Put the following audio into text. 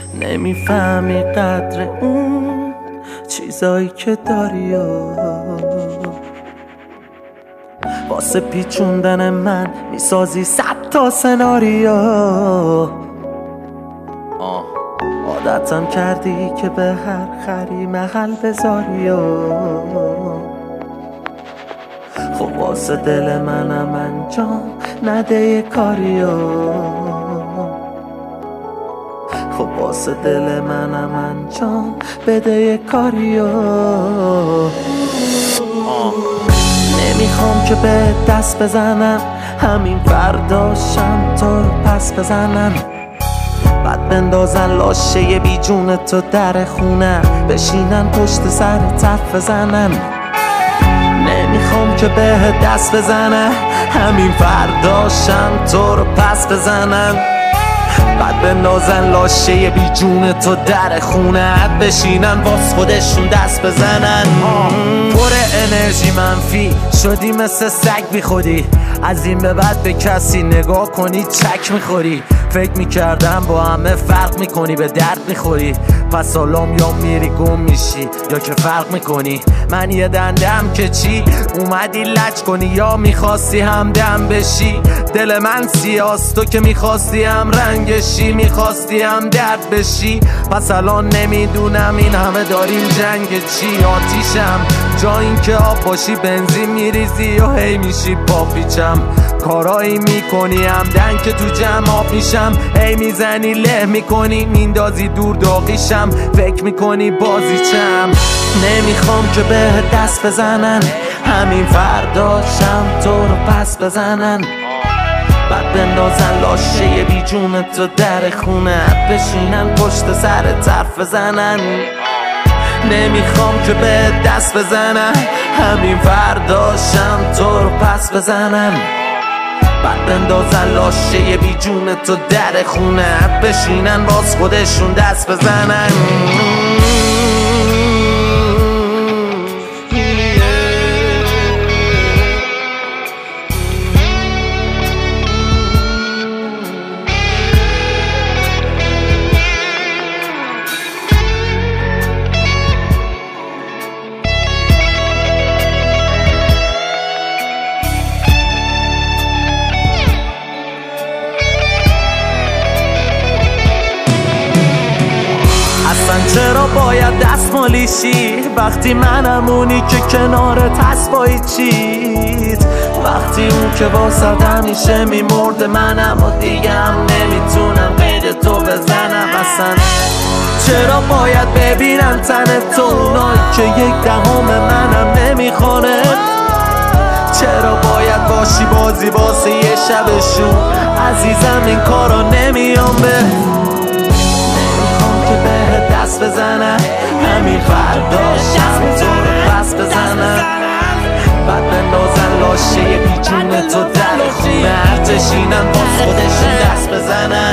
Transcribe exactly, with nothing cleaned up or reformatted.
نمیفهمی قدر اون چیزایی که داری و واسه پیچوندن من میسازی صد تا سناریو. آه عادتم کردی که به هر خری محل بذاری و خب واسه دل منم انجام نده یه کاریو. خب واسه دل منم انجام بده یه کاریو. نمیخوام که به دست بزنم همین فرداشم تو رو پس بزنم، بعد بندازن لاشه بی جون تو در خونه بشینن پشت سر حرف بزنن. نمیخوام که به دست بزنم همین فرداشم تو رو پس بزنم، بعد بندازن لاشه بی جون تو در خونه بشینن واس خودشون دست بزنن. پر انرژی منفی شدی مثل سگ بی خودی، از این به بعد به کسی نگاه کنی چک میخوری. فکر میکردم با همه فرق میکنی به درد میخوری، پس حالام یا میری گم میشی یا که فرق میکنی. من یه دندم که چی اومدی لج کنی یا میخواستی همدم بشی. دل من سیاست تو که میخواستی هم رنگشی، میخواستی هم درد بشی. پس الان نمیدونم این همه داریم جنگ چی. آتیشم جا این که آب باشی بنزین میریزی یا هی میشی پاپیچم. کارایی میکنی همدن که تو جمع آب میشم، هی میزنی له میکنی میندازی دور داغیشم. فکر میکنی بازی چم. نمیخوام که به دست بزنن همین فرداشم تو رو پس بزنن، بعد بندازن لاشه بی جون تو در خونه بشینن پشت سر حرف بزنن. نمیخوام که به دست بزنن همین فرداشم تو رو پس بزنن، بعد بندازن لاشه بی جون تو در خونه بشینن باز خودشون دست بزنن. چرا باید دستمالیشی وقتی منم اونی که کنارت هست با چیت؟ وقتی اون که واسه همیشه میمرده منم و دیگه هم نمیتونم قید تو بزنم اصلا. چرا باید ببینم تن تو اونایی که یک دهم منم نمیخونه؟ چرا باید باشی بازی واسه یه شبشون؟ عزیزم این کارا نمیام به که به دست بزنم همین فرداشم تو رو پس بزنم، بعد بندازن لاشه بی جون تو در خونه بشینن باز خودشون دست بزنن.